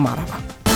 Умарова.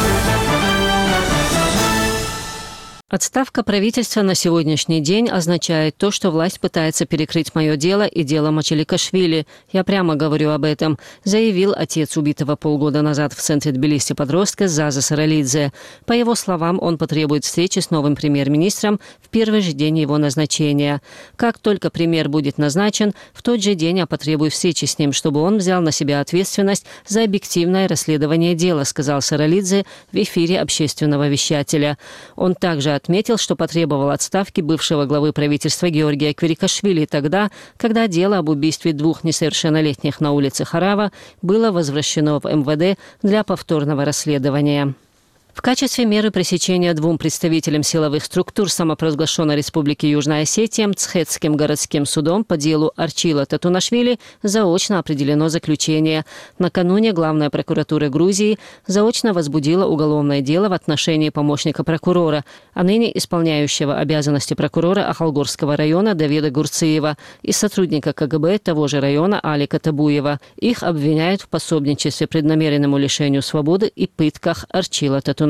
Отставка правительства на сегодняшний день означает то, что власть пытается перекрыть мое дело и дело Мачаликашвили. Я прямо говорю об этом, заявил отец убитого полгода назад в центре Тбилиси подростка Заза Саралидзе. По его словам, он потребует встречи с новым премьер-министром в первый же день его назначения. Как только премьер будет назначен, в тот же день я потребую встречи с ним, чтобы он взял на себя ответственность за объективное расследование дела, сказал Саралидзе в эфире общественного вещателя. Он также отметил, что потребовал отставки бывшего главы правительства Георгия Квирикашвили тогда, когда дело об убийстве 2 несовершеннолетних на улице Харава было возвращено в МВД для повторного расследования. В качестве меры пресечения 2 представителям силовых структур самопровозглашенной Республики Южная Осетия Мцхетским городским судом по делу Арчила Татунашвили заочно определено заключение. Накануне Главная прокуратура Грузии заочно возбудила уголовное дело в отношении помощника прокурора, а ныне исполняющего обязанности прокурора Ахалгорского района Давида Гурциева и сотрудника КГБ того же района Алика Табуева. Их обвиняют в пособничестве преднамеренному лишению свободы и пытках Арчила Татунашвили,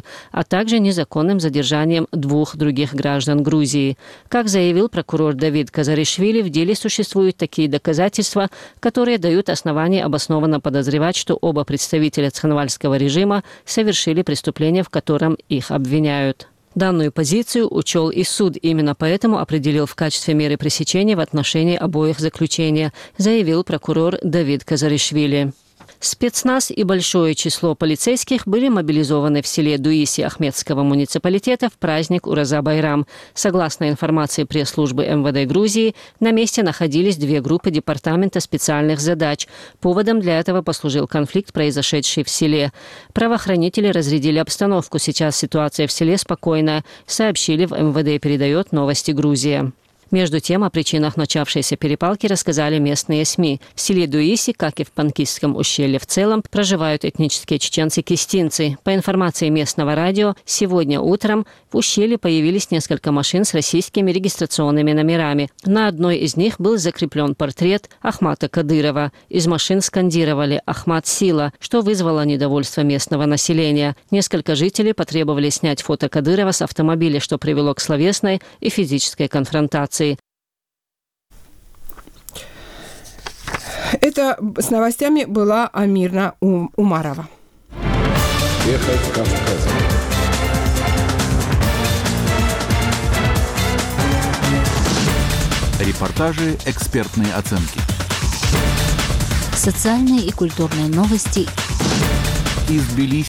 а также незаконным задержанием 2 других граждан Грузии. Как заявил прокурор Давид Казаришвили, в деле существуют такие доказательства, которые дают основания обоснованно подозревать, что оба представителя цхинвальского режима совершили преступление, в котором их обвиняют. Данную позицию учел и суд, именно поэтому определил в качестве меры пресечения в отношении обоих заключения, заявил прокурор Давид Казаришвили. Спецназ и большое число полицейских были мобилизованы в селе Дуиси Ахмедского муниципалитета в праздник Ураза-Байрам. Согласно информации пресс-службы МВД Грузии, на месте находились 2 группы департамента специальных задач. Поводом для этого послужил конфликт, произошедший в селе. Правоохранители разрядили обстановку. Сейчас ситуация в селе спокойная, сообщили в МВД, передает «Новости Грузия». Между тем, о причинах начавшейся перепалки рассказали местные СМИ. В селе Дуиси, как и в Панкистском ущелье в целом, проживают этнические чеченцы-кистинцы. По информации местного радио, сегодня утром в ущелье появились несколько машин с российскими регистрационными номерами. На одной из них был закреплен портрет Ахмата Кадырова. Из машин скандировали «Ахмат Сила», что вызвало недовольство местного населения. Несколько жителей потребовали снять фото Кадырова с автомобиля, что привело к словесной и физической конфронтации. Это с новостями была Амирна Умарова. Ехать Кавказом. Репортажи, экспертные оценки. Социальные и культурные новости из Тбилиси.